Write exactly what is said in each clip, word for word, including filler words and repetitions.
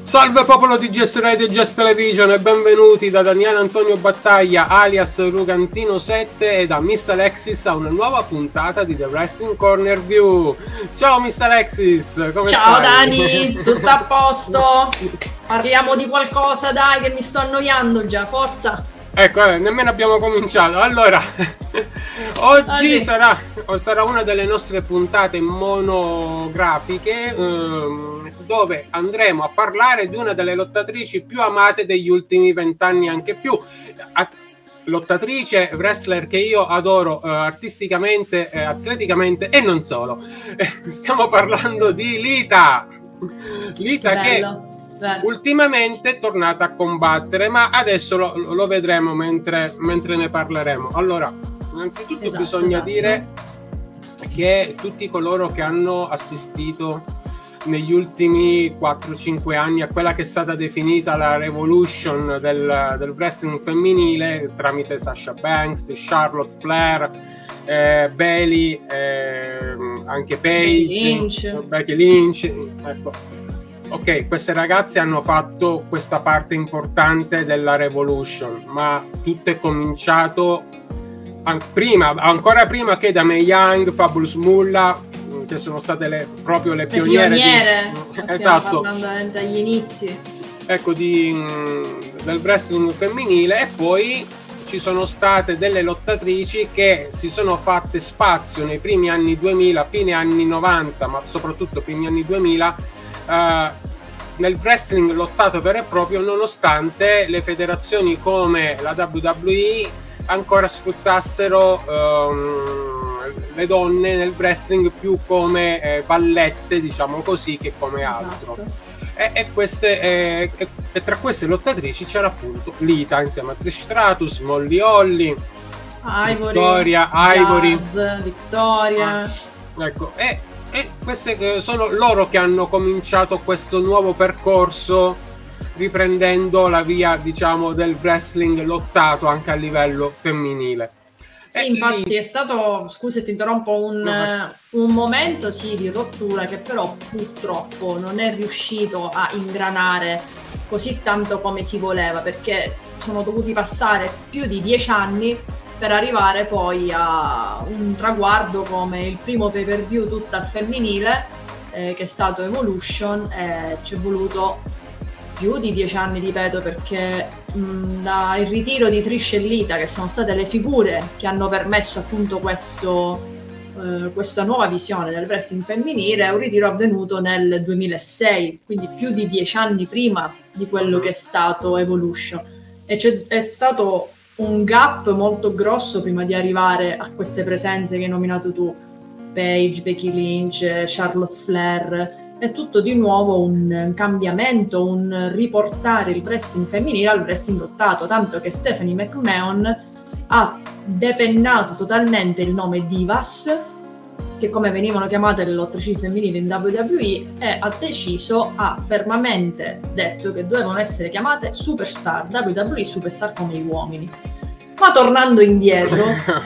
Salve popolo di G S Radio e G S Television e benvenuti da Daniele Antonio Battaglia alias Rugantino sette e da Miss Alexis a una nuova puntata di The Wrestling Corner View. Ciao Miss Alexis, come Ciao stai? Dani, tutto a posto? Parliamo di qualcosa, dai, che mi sto annoiando già, forza! Ecco, eh, nemmeno abbiamo cominciato. Allora, oggi Ah, sì. sarà, sarà una delle nostre puntate monografiche ehm, dove andremo a parlare di una delle lottatrici più amate degli ultimi vent'anni, anche più. A- lottatrice, wrestler che io adoro eh, artisticamente, eh, atleticamente e non solo. Stiamo parlando di Lita. Lita che... Bello, bello. ultimamente è tornata a combattere, ma adesso lo, lo vedremo mentre, mentre ne parleremo. Allora, innanzitutto Esatto, bisogna esatto. dire che tutti coloro che hanno assistito negli ultimi quattro cinque anni a quella che è stata definita la revolution del, del wrestling femminile tramite Sasha Banks, Charlotte Flair, eh, Bayley, eh, anche Paige, Becky Lynch. Becky Lynch, ecco. Ok, queste ragazze hanno fatto questa parte importante della revolution, ma tutto è cominciato an- prima, ancora prima che da Mae Young, Fabulous Moolah, che sono state le, proprio le Le pioniere, pioniere, di, stiamo esatto, parlando veramente agli inizi. ecco, di, del wrestling femminile, e poi ci sono state delle lottatrici che si sono fatte spazio nei primi anni duemila, fine anni novanta, ma soprattutto primi anni duemila, Uh, nel wrestling lottato vero e proprio, nonostante le federazioni come la W W E ancora sfruttassero um, le donne nel wrestling più come eh, vallette, diciamo così, che come altro. Esatto. E, e, queste, eh, e, e tra queste lottatrici c'era appunto Lita insieme a Trish Stratus, Molly Holly, Ivory, Victoria, Ivory, Jazz, Victoria. Ah, ecco, e E queste eh, sono loro che hanno cominciato questo nuovo percorso, riprendendo la via, diciamo, del wrestling lottato anche a livello femminile. Sì, E infatti lì... è stato, scusa se ti interrompo, un, No. un momento sì di rottura che però purtroppo non è riuscito a ingranare così tanto come si voleva, perché sono dovuti passare più di dieci anni per arrivare poi a un traguardo come il primo pay per view tutto al femminile, eh, che è stato Evolution, e ci è voluto più di dieci anni, ripeto, perché mh, da, il ritiro di Trish e Lita, che sono state le figure che hanno permesso appunto questo, eh, questa nuova visione del wrestling femminile, è un ritiro avvenuto nel duemilasei, quindi più di dieci anni prima di quello che è stato Evolution, e c'è, è stato un gap molto grosso prima di arrivare a queste presenze che hai nominato tu, Paige, Becky Lynch, Charlotte Flair. È tutto di nuovo un cambiamento, un riportare il wrestling femminile al wrestling lottato, tanto che Stephanie McMahon ha depennato totalmente il nome Divas, che come venivano chiamate le lottatrici femminili in W W E, e ha deciso, ha fermamente detto che dovevano essere chiamate Superstar, W W E Superstar come gli uomini. Ma tornando indietro,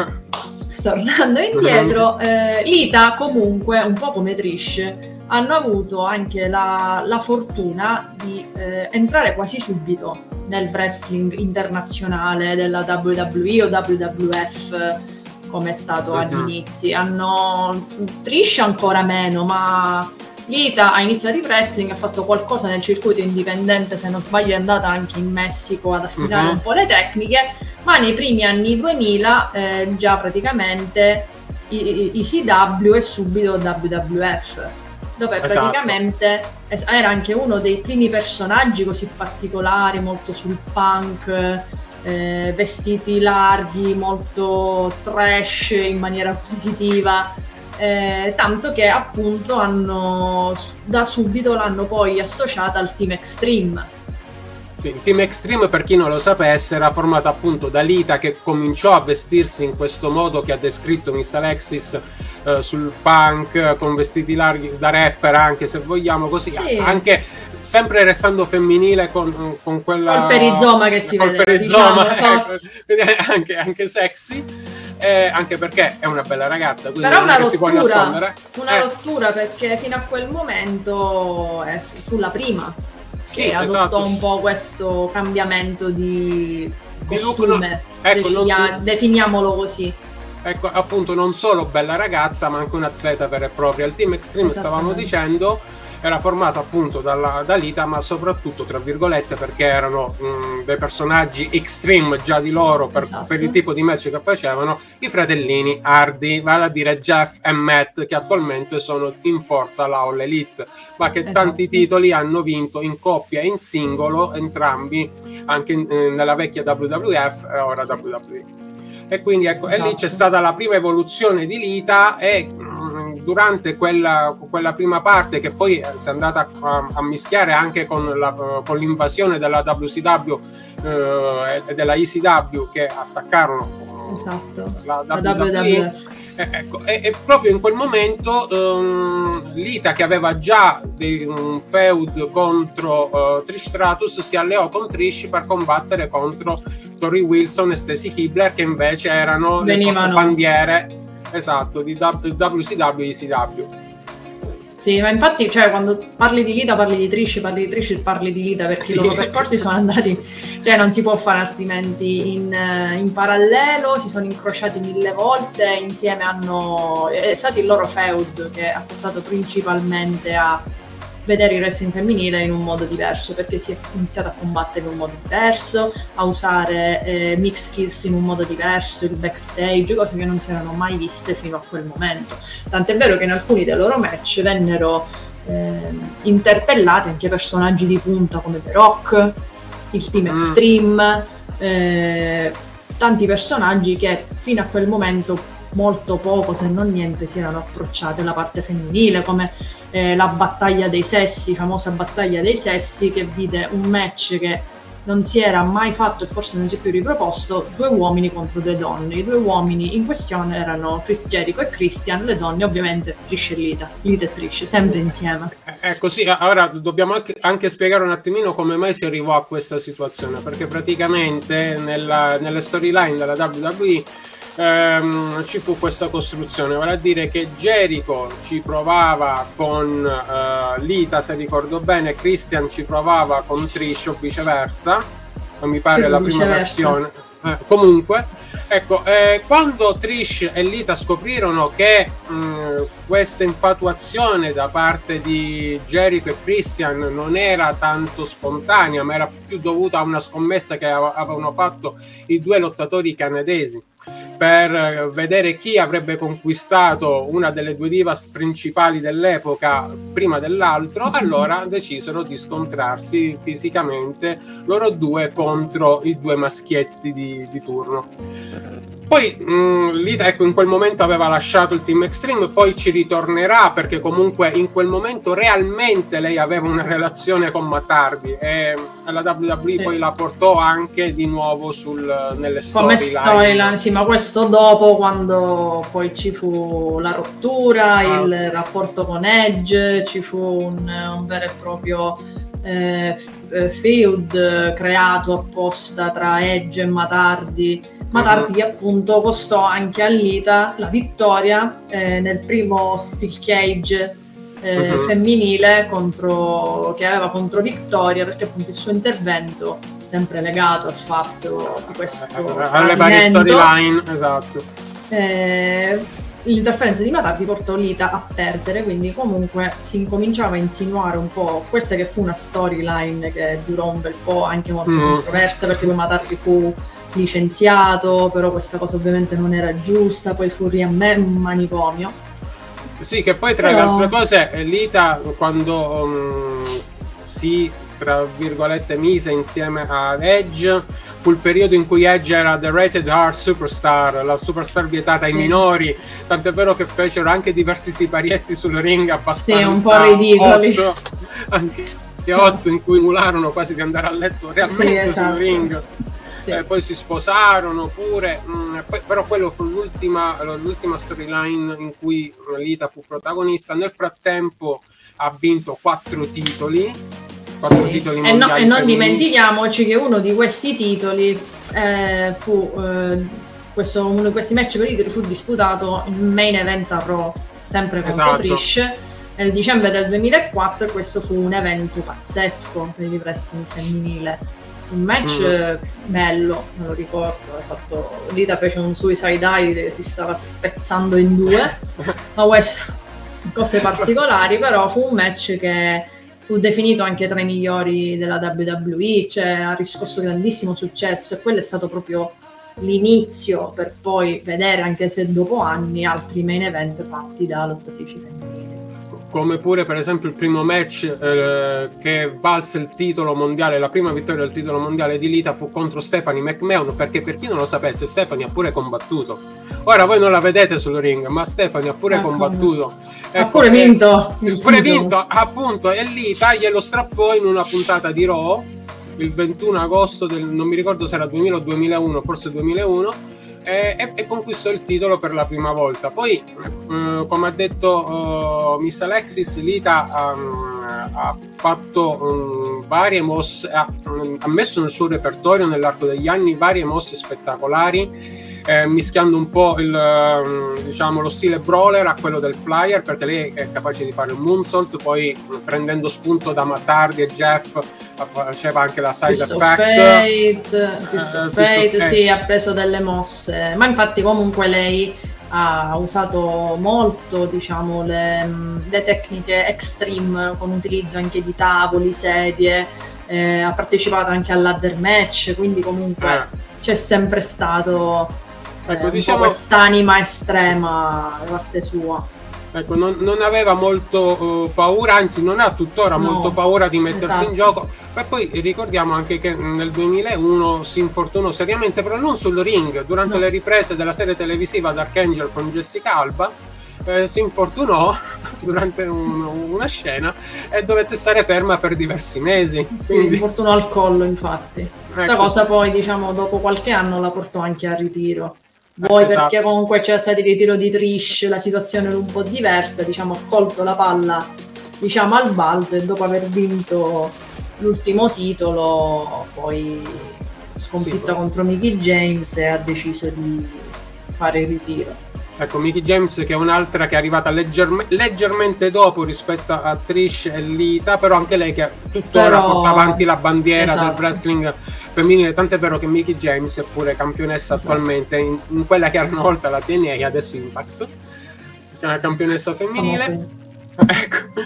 tornando indietro, eh, Lita comunque, un po' come Trish, hanno avuto anche la, la fortuna di eh, entrare quasi subito nel wrestling internazionale della W W E o W W F, come è stato agli Mhm. inizi. Hanno Trish ancora meno, ma Lita ha iniziato il wrestling, ha fatto qualcosa nel circuito indipendente, se non sbaglio è andata anche in Messico ad affinare Mhm. un po' le tecniche, ma nei primi anni duemila eh, già praticamente I- I C W e subito W W F, dove Esatto. praticamente es- era anche uno dei primi personaggi così particolari, molto sul punk, eh, vestiti larghi, molto trash in maniera positiva, eh, tanto che appunto hanno da subito l'hanno poi associata al Team Extreme. Sì, il Team Extreme, per chi non lo sapesse, era formato appunto da Lita, che cominciò a vestirsi in questo modo che ha descritto Miss Alexis, eh, sul punk, con vestiti larghi da rapper, anche se vogliamo così, Sì. anche sempre restando femminile con, con quella... Col perizoma che si col vedeva, perizoma, diciamo, ecco, quindi anche, anche sexy, eh, anche perché è una bella ragazza, quindi Però non una è che si può rottura, nascondere. una Eh. rottura, perché fino a quel momento eh, fu la prima. che sì, adottò esatto. un po' questo cambiamento di costume, ecco, Decidia- non... definiamolo così. Ecco, appunto, non solo bella ragazza, ma anche un atleta vero e proprio. Il Team Extreme, stavamo dicendo, era formato appunto dalla, da Lita, ma soprattutto, tra virgolette, perché erano mh, dei personaggi extreme già di loro per, esatto. per il tipo di match che facevano, i fratellini Hardy, vale a dire Jeff e Matt, che attualmente sono in forza alla All Elite, ma che esatto. tanti titoli hanno vinto in coppia e in singolo, entrambi, anche in, eh, nella vecchia W W F e ora sì. W W E. E quindi ecco, esatto. e lì c'è stata la prima evoluzione di Lita, e mh, durante quella, quella prima parte, che poi si è andata a, a mischiare anche con, la, con l'invasione della W C W eh, e della E C W, che attaccarono esatto. la W W E. Eh, ecco, e, e proprio in quel momento um, Lita, che aveva già dei, un feud contro uh, Trish Stratus, si alleò con Trish per combattere contro Tori Wilson e Stacy Keibler, che invece erano Venivano. le bandiere esatto di W C W e E C W. Sì, ma infatti, cioè, quando parli di Lita parli di Trish, parli di Trish parli di Lita, perché sì. i loro percorsi sono andati, cioè non si può fare altrimenti in, in parallelo, si sono incrociati mille volte, insieme hanno, è stato il loro feud che ha portato principalmente a vedere il wrestling femminile in un modo diverso, perché si è iniziato a combattere in un modo diverso, a usare eh, mix skills in un modo diverso, il backstage, cose che non si erano mai viste fino a quel momento. Tant'è vero che in alcuni dei loro match vennero eh, interpellati anche personaggi di punta come The Rock, il Team Extreme, eh, tanti personaggi che fino a quel momento molto poco, se non niente, si erano approcciati alla parte femminile, come eh, la battaglia dei sessi, famosa battaglia dei sessi, che vide un match che non si era mai fatto e forse non si è più riproposto, due uomini contro due donne. I due uomini in questione erano Chris Jericho e Christian, le donne ovviamente Trish e Lita, Lita e Trish, sempre insieme. Ecco, sì, ora dobbiamo anche, anche spiegare un attimino come mai si arrivò a questa situazione, perché praticamente nella, nelle storyline della W W E Ehm, ci fu questa costruzione, vale a dire che Jericho ci provava con uh, Lita, se ricordo bene, Christian ci provava con Trish o viceversa, non mi pare la prima versione. Eh, comunque, ecco, eh, quando Trish e Lita scoprirono che mh, questa infatuazione da parte di Jericho e Christian non era tanto spontanea, ma era più dovuta a una scommessa che avevano fatto i due lottatori canadesi per vedere chi avrebbe conquistato una delle due divas principali dell'epoca prima dell'altro, allora decisero di scontrarsi fisicamente loro due contro i due maschietti di, di turno. Poi mh, Lita, ecco, in quel momento aveva lasciato il Team Extreme, poi ci ritornerà perché comunque in quel momento realmente lei aveva una relazione con Matt Hardy, e la W W E sì. poi la portò anche di nuovo sul, nelle come storyline, sì, ma questo dopo, quando poi ci fu la rottura, ah. il rapporto con Edge, ci fu un, un vero e proprio eh, feud creato apposta tra Edge e Matt Hardy. Matt Hardy che appunto costò anche a Lita la vittoria eh, nel primo Steel Cage eh, uh-huh. femminile contro, che aveva contro Victoria, perché appunto il suo intervento, sempre legato al fatto di questo alle varie storyline, esatto, eh, l'interferenza di Matt Hardy portò Lita a perdere, quindi comunque si incominciava a insinuare un po' questa che fu una storyline che durò un bel po', anche molto uh-huh. controversa, perché poi Matt Hardy fu licenziato, però questa cosa ovviamente non era giusta, poi fu a me un manicomio. Sì, che poi tra però... le altre cose Lita, quando um, si, tra virgolette, mise insieme ad Edge, fu il periodo in cui Edge era the rated R superstar, la superstar vietata ai sì. minori, tant'è vero che fecero anche diversi siparietti sul ring abbastanza sì, un po' ridicoli, otto, anche otto, in cui emularono quasi di andare a letto realmente sì, esatto. sul ring. Sì. Eh, poi si sposarono pure, mh, poi, però quello fu l'ultima, l'ultima storyline in cui Lita fu protagonista. Nel frattempo ha vinto quattro titoli, quattro sì. titoli e, no, e non dimentichiamoci che uno di questi titoli eh, fu eh, questo, uno di questi match per titoli fu disputato in main event a Raw, sempre contro esatto. Trish, nel dicembre del duemilaquattro, e questo fu un evento pazzesco per il wrestling femminile. Un match mm. bello, me lo ricordo, ha fatto, Lita fece un suicide dive che si stava spezzando in due, ma questo, cose particolari, però fu un match che fu definito anche tra i migliori della W W E, cioè ha riscosso grandissimo successo, e quello è stato proprio l'inizio per poi vedere, anche se dopo anni, altri main event fatti da lottatrici femminili. Come pure per esempio il primo match eh, che valse il titolo mondiale, la prima vittoria del titolo mondiale di Lita fu contro Stephanie McMahon, perché per chi non lo sapesse Stephanie ha pure combattuto. Ora voi non la vedete sul ring, ma Stephanie ha pure ecco, combattuto. Ha ecco, pure vinto. Ha pure vinto, appunto, e Lita glielo strappò in una puntata di Raw il ventuno agosto del, non mi ricordo se era duemila o duemilauno, forse duemilauno, E, e, e conquistò il titolo per la prima volta. Poi, eh, come ha detto uh, Miss Alexis, Lita um, ha fatto um, varie mosse, ha, um, ha messo nel suo repertorio nell'arco degli anni varie mosse spettacolari, eh, mischiando un po' il, um, diciamo, lo stile brawler a quello del flyer, perché lei è capace di fare il moonsault, poi prendendo spunto da Matt Hardy e Jeff faceva anche la side Cristo effect. Fate, Cristo uh, Fate, sì, ha preso delle mosse, ma infatti comunque lei ha usato molto, diciamo, le, le tecniche extreme, con utilizzo anche di tavoli, sedie, eh, ha partecipato anche al ladder match, quindi comunque eh. c'è sempre stato eh, ecco, diciamo, quest'anima estrema da parte sua. Ecco, non, non aveva molto uh, paura, anzi non ha tuttora no, molto paura di mettersi esatto. in gioco. E poi ricordiamo anche che nel duemilauno si infortunò seriamente, però non sul ring, durante no. le riprese della serie televisiva Dark Angel con Jessica Alba, eh, si infortunò durante un, una scena e dovette stare ferma per diversi mesi. Sì, quindi... infortunò al collo, infatti. Questa ecco. cosa poi, diciamo, dopo qualche anno la portò anche al ritiro. Vuoi esatto. perché comunque c'è stato il ritiro di Trish, la situazione era un po' diversa, diciamo, ha colto la palla, diciamo, al balzo, e dopo aver vinto l'ultimo titolo poi sconfitta sì, contro Mickie James, e ha deciso di fare il ritiro. Ecco, Mickie James, che è un'altra che è arrivata leggerme, leggermente dopo rispetto a Trish e Lita, però anche lei che tuttora però... porta avanti la bandiera esatto. del wrestling femminile, tant'è vero che Mickie James è pure campionessa esatto. attualmente in, in quella che era una volta la T N A, adesso Impact, che è una campionessa femminile. Oh, ecco.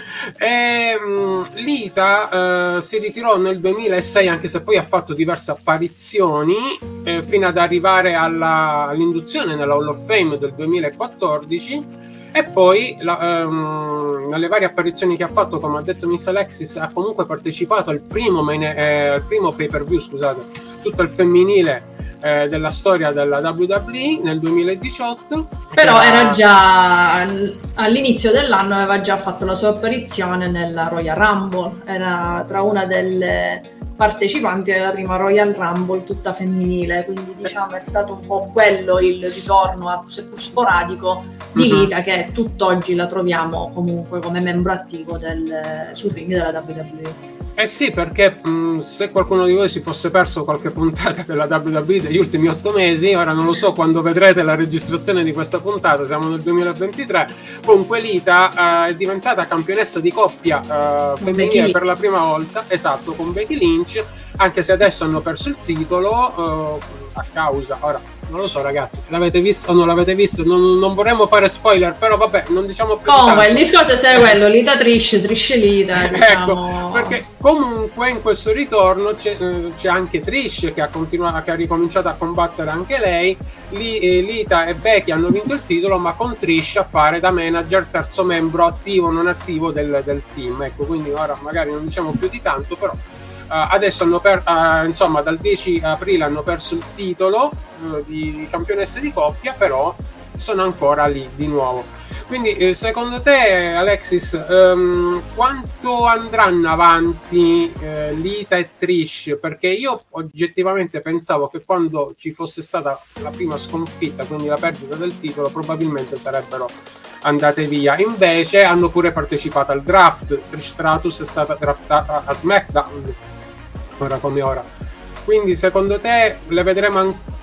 E, um, Lita uh, si ritirò nel duemilasei, anche se poi ha fatto diverse apparizioni, eh, fino ad arrivare alla, all'induzione nella Hall of Fame del duemilaquattordici. E poi la, um, nelle varie apparizioni che ha fatto, come ha detto Miss Alexis, ha comunque partecipato al primo, main, eh, al primo pay per view, scusate, tutto il femminile eh, della storia della W W E nel duemiladiciotto. Però era... era già all'inizio dell'anno, aveva già fatto la sua apparizione nella Royal Rumble, era tra una delle partecipanti della prima Royal Rumble tutta femminile, quindi diciamo è stato un po' quello il ritorno, seppur sporadico, di Lita, uh-huh. che tutt'oggi la troviamo comunque come membro attivo del, sul ring della W W E. Eh sì, perché mh, se qualcuno di voi si fosse perso qualche puntata della W W E degli ultimi otto mesi, ora non lo so quando vedrete la registrazione di questa puntata, siamo nel duemilaventitré, comunque Lita uh, è diventata campionessa di coppia uh, femminile per la prima volta, esatto, con Becky Lynch, anche se adesso hanno perso il titolo uh, a causa, ora non lo so ragazzi, l'avete visto o non l'avete visto, non, non vorremmo fare spoiler, però vabbè, non diciamo più comunque il discorso è quello, Lita Trish, Trish Lita, diciamo. Ecco, perché comunque in questo ritorno c'è, c'è anche Trish che ha continuato, che ha ricominciato a combattere anche lei. Lita e Becky hanno vinto il titolo, ma con Trish a fare da manager, terzo membro attivo o non attivo del, del team, ecco, quindi ora magari non diciamo più di tanto, però Uh, adesso hanno per, uh, insomma dal dieci aprile hanno perso il titolo uh, di campionessa di coppia, però sono ancora lì di nuovo. Quindi eh, secondo te Alexis, um, quanto andranno avanti eh, Lita e Trish? Perché io oggettivamente pensavo che quando ci fosse stata la prima sconfitta, quindi la perdita del titolo, probabilmente sarebbero andate via. Invece hanno pure partecipato al draft. Trish Stratus è stata draftata a SmackDown, ora come ora. Quindi secondo te le vedremo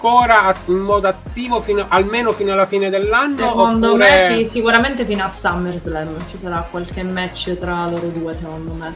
ancora in modo attivo fino, almeno fino alla fine dell'anno? Secondo oppure... me sicuramente fino a SummerSlam ci sarà qualche match tra loro due, secondo me,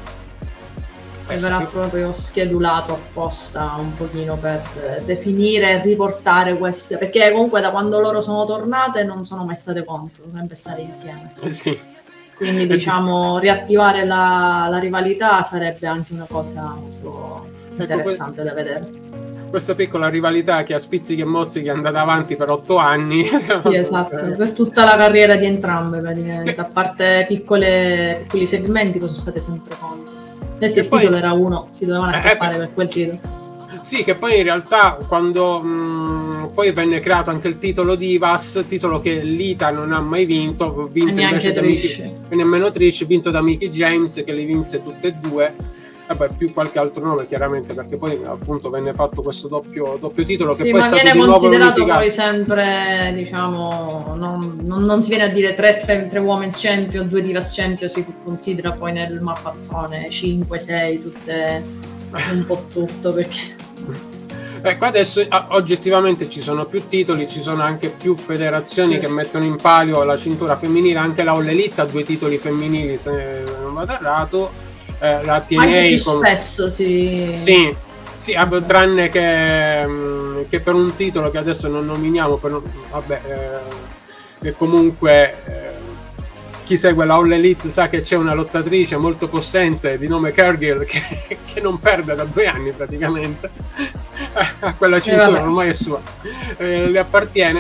e verrà proprio schedulato apposta un pochino per definire e riportare queste, perché comunque da quando loro sono tornate non sono mai state contro, sono sempre state insieme. Eh sì. Quindi diciamo riattivare la, la rivalità sarebbe anche una cosa molto interessante ecco, da vedere. Questa piccola rivalità che a spizzichi e mozzichi è andata avanti per otto anni. Sì, esatto, per tutta la carriera di entrambe praticamente, che... a parte piccole, piccoli segmenti che sono state sempre contro. Adesso il poi... titolo era uno, si dovevano accappare eh, per quel titolo. Sì, che poi in realtà quando mh, poi venne creato anche il titolo Divas, titolo che Lita non ha mai vinto, vinto invece da Mickey, e nemmeno Trish, vinto da Mickie James che li vinse tutte e due, vabbè più qualche altro nome chiaramente perché poi appunto venne fatto questo doppio, doppio titolo che sì, poi ma è stato viene di considerato nuovo poi sempre diciamo non, non, non si viene a dire tre, tre Women's Champion, due Divas Champion, si considera poi nel mappazzone cinque sei tutte un po' tutto perché ecco adesso oggettivamente ci sono più titoli, ci sono anche più federazioni sì. che mettono in palio la cintura femminile, anche la All Elite ha due titoli femminili se non vado errato, eh, la T N A anche più con... spesso sì sì, sì esatto. Tranne che, che per un titolo che adesso non nominiamo per, vabbè eh, che comunque eh, chi segue la All Elite sa che c'è una lottatrice molto possente di nome Cargill che, che non perde da due anni praticamente a quella cintura, eh, ormai è sua, eh, le appartiene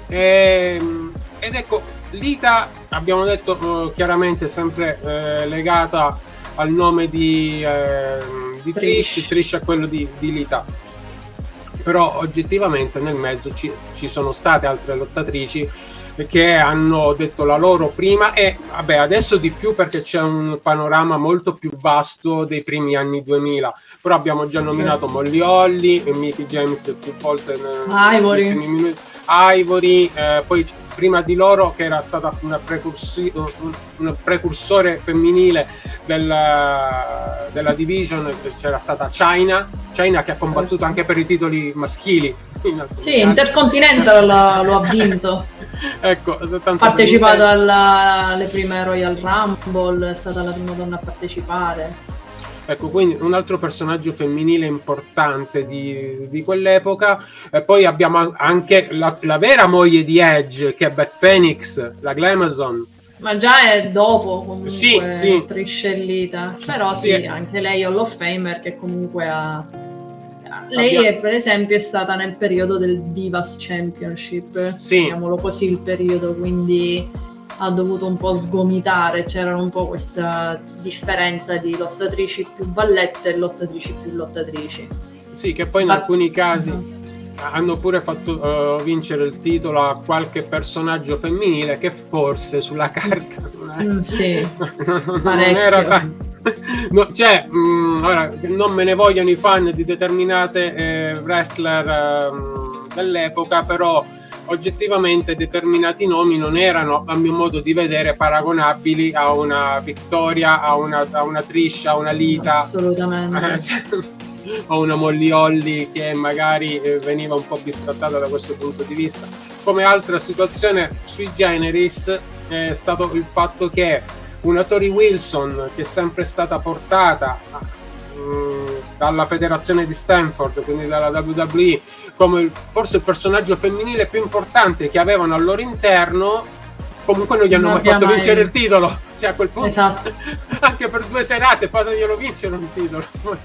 e, ed ecco Lita abbiamo detto eh, chiaramente sempre eh, legata al nome di, eh, di Trish. Trish Trish a quello di, di Lita, però oggettivamente nel mezzo ci, ci sono state altre lottatrici che hanno detto la loro prima e vabbè adesso di più perché c'è un panorama molto più vasto dei primi anni duemila, però abbiamo già nominato certo. Molly Holly e Mickie James più volte Ivory minuti, Ivory eh, poi prima di loro che era stata una precursi- un precursore femminile della, della division c'era stata Chyna Chyna che ha combattuto anche per i titoli maschili. Sì, Intercontinental lo, lo ha vinto. Ecco, ha partecipato alla, alle prime Royal Rumble, è stata la prima donna a partecipare. Ecco, quindi un altro personaggio femminile importante di, di quell'epoca. E poi abbiamo anche la, la vera moglie di Edge, che è Beth Phoenix, la Glamazon. Ma già è dopo, comunque, sì, sì. Triscellita. Però sì, sì, anche lei Hall of Famer, che comunque ha... Lei Abbiamo... è, per esempio è stata nel periodo del Divas Championship, sì. chiamiamolo così il periodo, quindi ha dovuto un po' sgomitare, c'era un po' questa differenza di lottatrici più vallette e lottatrici più lottatrici. Sì, che poi in Ma... alcuni casi uh-huh. hanno pure fatto uh, vincere il titolo a qualche personaggio femminile che forse sulla carta non, è... mm, sì, non, non era tanto. No, cioè, mh, ora, non me ne vogliono i fan di determinate eh, wrestler eh, dell'epoca, però oggettivamente determinati nomi non erano, a mio modo di vedere, paragonabili a una Victoria, a una, a una Trish, a una Lita. Assolutamente. O una Molly Holly che magari eh, veniva un po' bistrattata da questo punto di vista. Come altra situazione sui generis è stato il fatto che una Tori Wilson, che è sempre stata portata mh, dalla federazione di Stanford, quindi dalla W W E, come il, forse il personaggio femminile più importante che avevano al loro interno, comunque non gli hanno non mai fatto mai... vincere il titolo. Cioè a quel punto, esatto. Anche per due serate fateglielo vincere un titolo.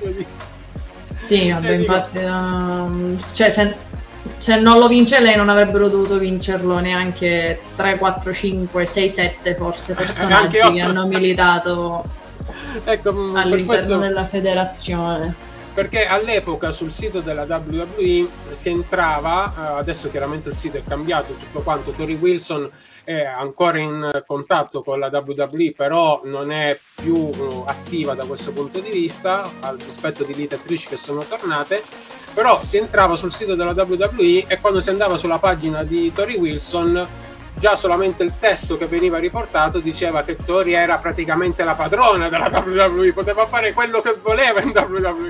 Sì, vabbè, cioè, infatti, um, cioè, se, se non lo vince lei non avrebbero dovuto vincerlo neanche tre, quattro, cinque, sei, sette forse personaggi che hanno militato ecco, all'interno questo, della federazione. Perché all'epoca sul sito della W W E si entrava, adesso chiaramente il sito è cambiato tutto quanto, Tori Wilson è ancora in contatto con la W W E, però non è più attiva da questo punto di vista, al rispetto di Lita e Trish che sono tornate, però si entrava sul sito della W W E e quando si andava sulla pagina di Tori Wilson già solamente il testo che veniva riportato diceva che Tori era praticamente la padrona della W W E, poteva fare quello che voleva in W W E.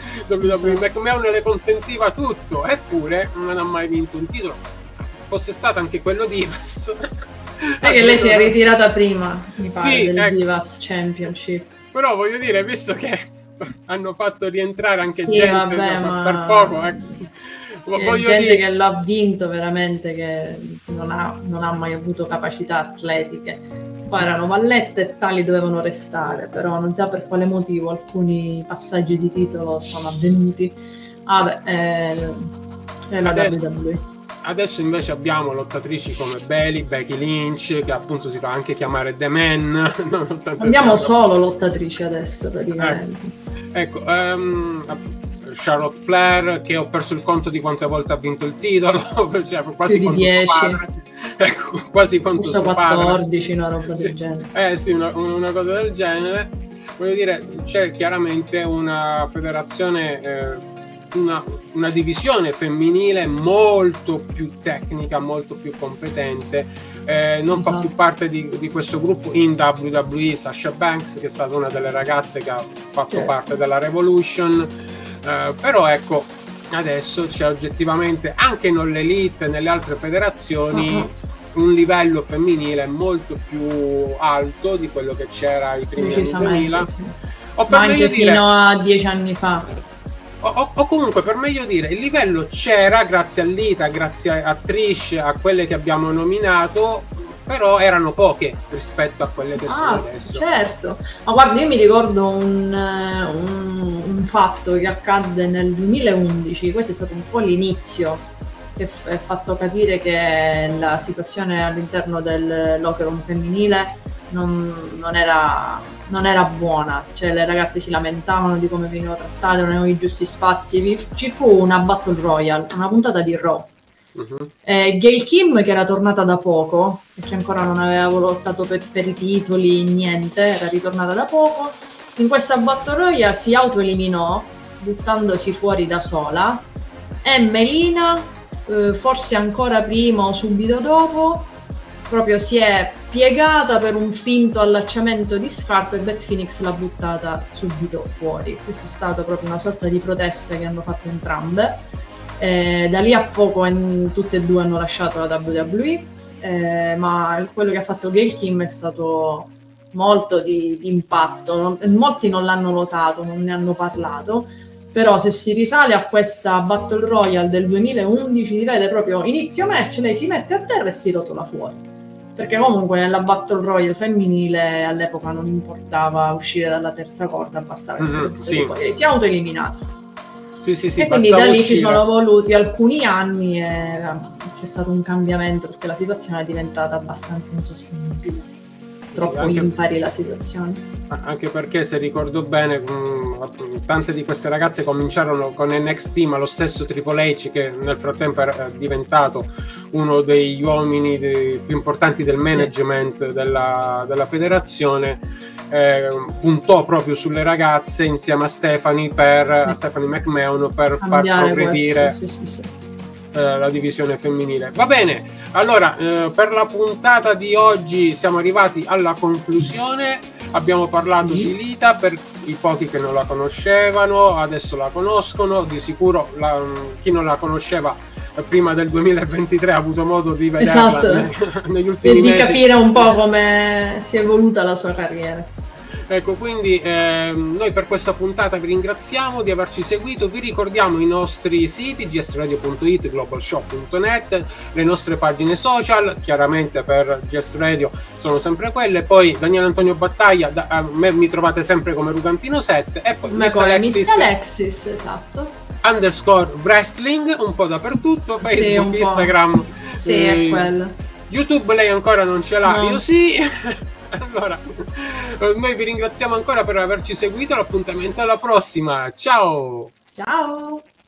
W W E sì. McMahon le consentiva tutto, eppure non ha mai vinto un titolo. Fosse stato anche quello di Divas. È che lei si è ritirata prima, mi pare, sì, del ecco. Divas Championship. Però voglio dire, visto che hanno fatto rientrare anche sì, gente vabbè, insomma, ma... per poco, ecco. Voglio gente dire... che l'ha vinto veramente, che non ha, non ha mai avuto capacità atletiche. Poi erano vallette e tali dovevano restare, però non so per quale motivo alcuni passaggi di titolo sono avvenuti. Ah, beh, è, è la adesso, W W E. Adesso invece abbiamo lottatrici come Bayley, Becky Lynch, che appunto si fa anche chiamare The Man. Nonostante Abbiamo solo lottatrici adesso praticamente. Ecco, ecco um, Charlotte Flair, che ho perso il conto di quante volte ha vinto il titolo, cioè, quasi più di dieci, ecco, quasi quanto forse quattordici, una roba sì. del genere. Eh sì, una, una cosa del genere. Voglio dire, c'è chiaramente una federazione, eh, una, una divisione femminile molto più tecnica, molto più competente. Eh, non esatto. fa più parte di, di questo gruppo in W W E Sasha Banks, che è stata una delle ragazze che ha fatto certo. parte della Revolution. Uh, però ecco, adesso c'è oggettivamente anche nell'Elite e nelle altre federazioni uh-huh. un livello femminile molto più alto di quello che c'era ai primi anni duemila sì. o per ma anche dire, fino a dieci anni fa o, o, o comunque per meglio dire il livello c'era grazie all'Ita, grazie a Trish, a quelle che abbiamo nominato, però erano poche rispetto a quelle che ah, sono adesso. Certo, ma guarda, io mi ricordo un, un, un fatto che accadde nel duemilaundici, questo è stato un po' l'inizio, che ha fatto capire che la situazione all'interno del locker room femminile non, non, era, non era buona, cioè le ragazze si lamentavano di come venivano trattate, non avevano i giusti spazi. Ci fu una Battle Royale, una puntata di Raw. Uh-huh. Eh, Gail Kim, che era tornata da poco, perché ancora non aveva lottato per, per i titoli, niente, era ritornata da poco. In questa Battle Royale si autoeliminò buttandosi fuori da sola, e Melina, eh, forse ancora prima o subito dopo, proprio si è piegata per un finto allacciamento di scarpe e Beth Phoenix l'ha buttata subito fuori. Questa è stata proprio una sorta di protesta che hanno fatto entrambe. Eh, da lì a poco en, tutte e due hanno lasciato la W W E, eh, ma quello che ha fatto Gail Kim è stato molto di, di impatto. Non, molti non l'hanno notato, non ne hanno parlato, però se si risale a questa Battle Royale del duemilaundici si vede proprio inizio match, lei si mette a terra e si rotola fuori, perché comunque nella Battle Royale femminile all'epoca non importava uscire dalla terza corda, bastava essere mm-hmm, sì. fuori, si è autoeliminata. Sì, sì, sì, e quindi da lì uscire. Ci sono voluti alcuni anni e c'è stato un cambiamento, perché la situazione è diventata abbastanza insostenibile. Troppo sì, anche, impari la situazione. Anche perché, se ricordo bene, mh, tante di queste ragazze cominciarono con N X T, ma lo stesso Triple H, che nel frattempo è diventato uno degli uomini dei, più importanti del management sì. della, della federazione, Eh, puntò proprio sulle ragazze insieme a Stephanie per sì. a Stephanie McMahon per Cambiare far progredire sì, sì, sì. Eh, la divisione femminile. Va bene, allora eh, per la puntata di oggi siamo arrivati alla conclusione. Abbiamo parlato sì. di Lita, per i pochi che non la conoscevano adesso la conoscono, di sicuro la, chi non la conosceva prima del duemilaventitré ha avuto modo di vederla esatto. negli, negli ultimi e di mesi. capire un po' come si è evoluta la sua carriera. Ecco, quindi eh, noi per questa puntata vi ringraziamo di averci seguito, vi ricordiamo i nostri siti g s radio punto i t, global shop punto net, le nostre pagine social, chiaramente per G S Radio sono sempre quelle, poi Daniele Antonio Battaglia, da, a me mi trovate sempre come Rugantino sette, e poi Miss Alexis, Miss Alexis, esatto. underscore wrestling un po' dappertutto, Facebook, sì, Instagram, sì, eh, è quello. YouTube lei ancora non ce l'ha, no. Io sì. Allora, noi vi ringraziamo ancora per averci seguito, l'appuntamento alla prossima, ciao! Ciao!